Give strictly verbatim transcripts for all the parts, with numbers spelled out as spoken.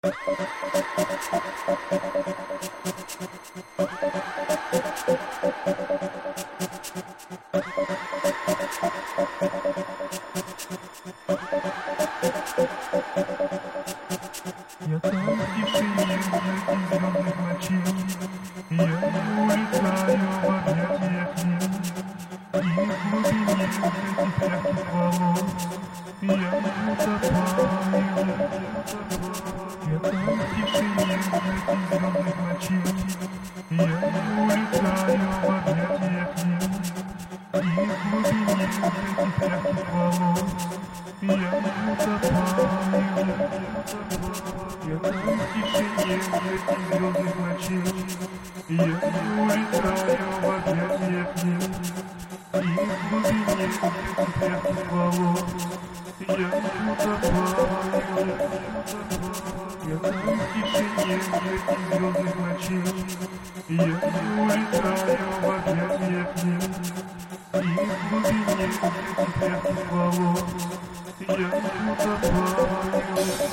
Я там в тишине среди звездных ночей, я улетаю в объятия тьмы, и в глубине этих ярких волос я утопаю. Я там в тишине среди звездных ночей, я улетаю в объятия тьмы, и в глубине этих ярких волос я утопаю. Я там в тишине этих звездных ночей, я улетаю в объятия тьмы, и в глубине этих ярких волос я утопаю. Я там в тишине этих звездных ночей, я улетаю в объятия тьмы, и в глубине этих ярких волос я утопаю.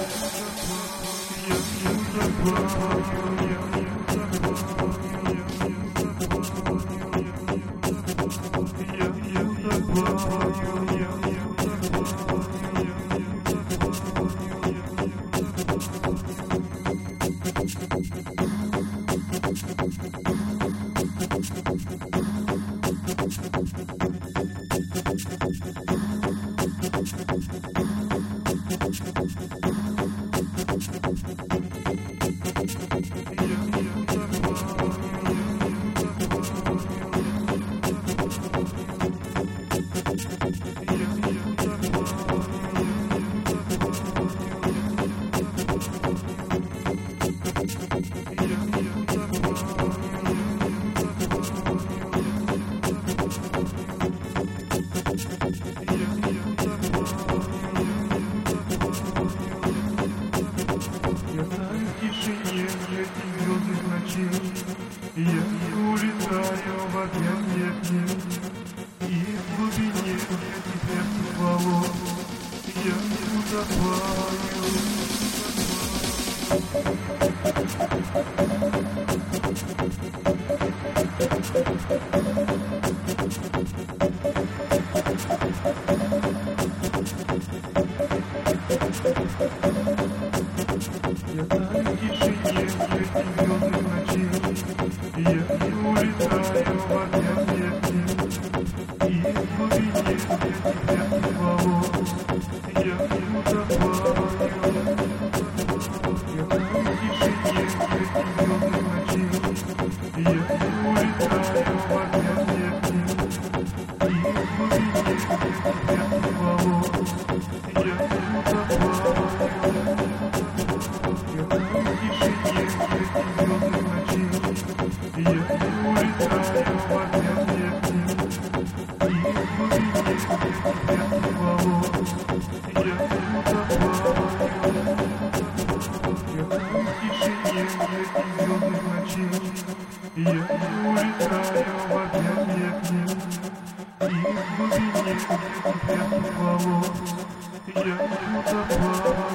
Я утопаю, я Я улетаю в объятия тьмы, и в глубине этих ярких волос я утопаю. Я там в тишине этих звездных ночей, я улетаю в объятия тьмы, и в глубине этих ярких волос я утопаю. Я там в тишине этих звездных ночей, я улетаю в объятия тьмы, и в глубине этих ярких волос я утопаю. Я там в тишине этих звездных ночей, я улетаю в объятия тьмы, и в глубине этих ярких волос я утопаю. Я там в тишине этих звездных ночей, я улетаю в объятия тьмы, и в глубине этих ярких волос я утопаю.